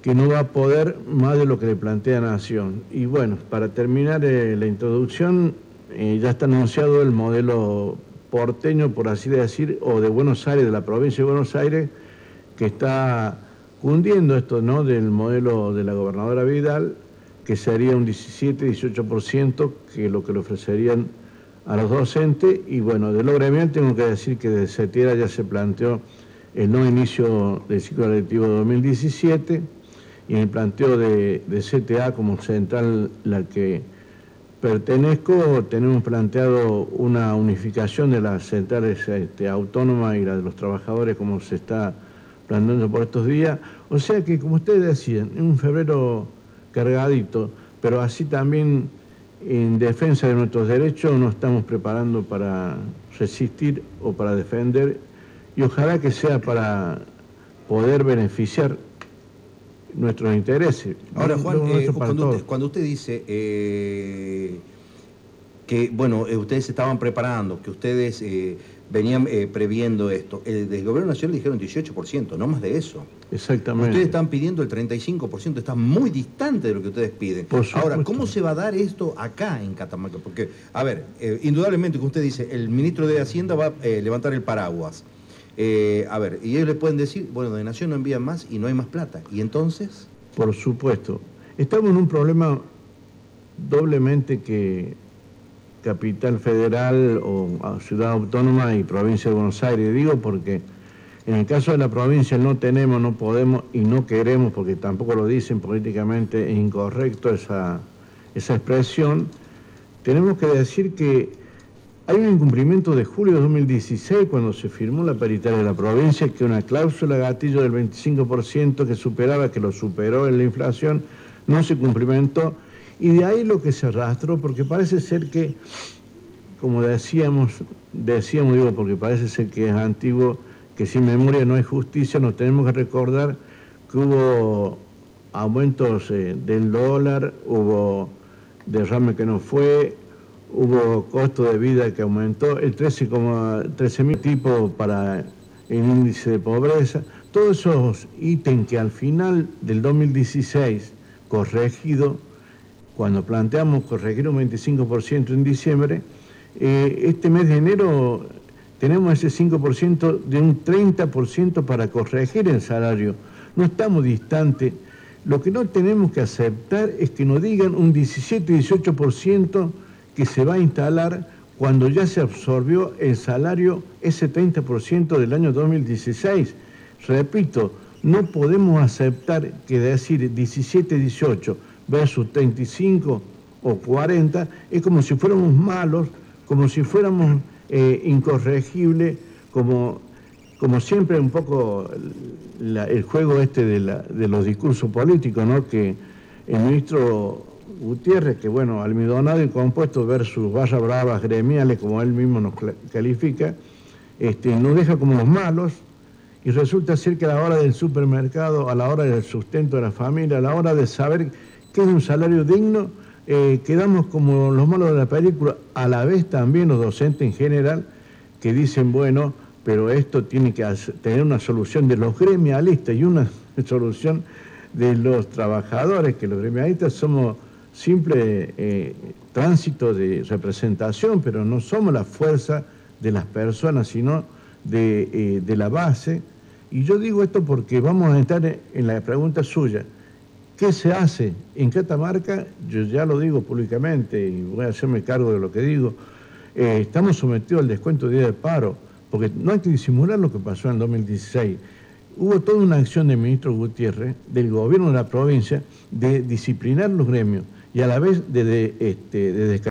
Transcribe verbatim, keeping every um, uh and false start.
que no va a poder más de lo que le plantea Nación. Y bueno, para terminar eh, la introducción, eh, ya está anunciado el modelo porteño, por así decir, o de Buenos Aires, de la provincia de Buenos Aires, que está cundiendo esto, ¿no?, del modelo de la gobernadora Vidal, que sería un diecisiete, dieciocho por ciento, que es lo que le ofrecerían a los docentes. Y bueno, de lo gremial tengo que decir que desde Cetiera ya se planteó el no inicio del ciclo lectivo de dos mil diecisiete, y en el planteo de, de C T A como central la que pertenezco, tenemos planteado una unificación de las centrales este, autónomas y la de los trabajadores, como se está planteando por estos días. O sea que, como ustedes decían, en un febrero cargadito, pero así también en defensa de nuestros derechos nos estamos preparando para resistir o para defender, y ojalá que sea para poder beneficiar nuestros intereses. Ahora, Juan, eh, cuando, usted, cuando usted dice eh, que, bueno, eh, ustedes se estaban preparando, que ustedes eh, venían eh, previendo esto, el del gobierno nacional dijeron dieciocho por ciento, no más de eso. Exactamente. Ustedes están pidiendo el treinta y cinco por ciento, está muy distante de lo que ustedes piden. Ahora, ¿cómo se va a dar esto acá en Catamarca? Porque, a ver, eh, indudablemente, como usted dice, el ministro de Hacienda va a eh, levantar el paraguas. Eh, a ver, y ellos le pueden decir, bueno, de Nación no envían más y no hay más plata. ¿Y entonces? Por supuesto. Estamos en un problema doblemente que Capital Federal o Ciudad Autónoma y Provincia de Buenos Aires. Digo porque en el caso de la provincia no tenemos, no podemos y no queremos, porque tampoco lo dicen políticamente, es incorrecto esa, esa expresión. Tenemos que decir que hay un incumplimiento de julio de dos mil dieciséis, cuando se firmó la paritaria de la provincia, que una cláusula gatillo del veinticinco por ciento que superaba, que lo superó en la inflación, no se cumplimentó. Y de ahí lo que se arrastró, porque parece ser que, como decíamos, decíamos, digo, porque parece ser que es antiguo, que sin memoria no hay justicia, nos tenemos que recordar que hubo aumentos eh, del dólar, hubo derrame que no fue, hubo costo de vida que aumentó, el trece mil tipos para el índice de pobreza. Todos esos ítems que al final del dos mil dieciséis, corregido, cuando planteamos corregir un veinticinco por ciento en diciembre, eh, este mes de enero tenemos ese cinco por ciento de un treinta por ciento para corregir el salario. No estamos distantes. Lo que no tenemos que aceptar es que nos digan un diecisiete, dieciocho por ciento que se va a instalar cuando ya se absorbió el salario, ese treinta por ciento del año dos mil dieciséis. Repito, no podemos aceptar que decir diecisiete, dieciocho versus treinta y cinco o cuarenta es como si fuéramos malos, como si fuéramos eh, incorregibles, como, como siempre un poco la, el juego este de, la, de los discursos políticos, ¿no? Que el ministro Gutiérrez, que bueno, almidonado y compuesto versus barras bravas gremiales, como él mismo nos califica, este, nos deja como los malos, y resulta ser que a la hora del supermercado, a la hora del sustento de la familia, a la hora de saber qué es un salario digno, eh, quedamos como los malos de la película. A la vez también los docentes en general, que dicen, bueno, pero esto tiene que hacer, tener una solución de los gremialistas y una solución de los trabajadores, que los gremialistas somos simple eh, tránsito de representación, pero no somos la fuerza de las personas, sino de, eh, de la base. Y yo digo esto porque vamos a entrar en la pregunta suya. ¿Qué se hace en Catamarca? Yo ya lo digo públicamente y voy a hacerme cargo de lo que digo. Eh, estamos sometidos al descuento de día de paro, porque no hay que disimular lo que pasó en el dos mil dieciséis. Hubo toda una acción del ministro Gutiérrez, del gobierno de la provincia, de disciplinar los gremios y a la vez de, de, este, de descartar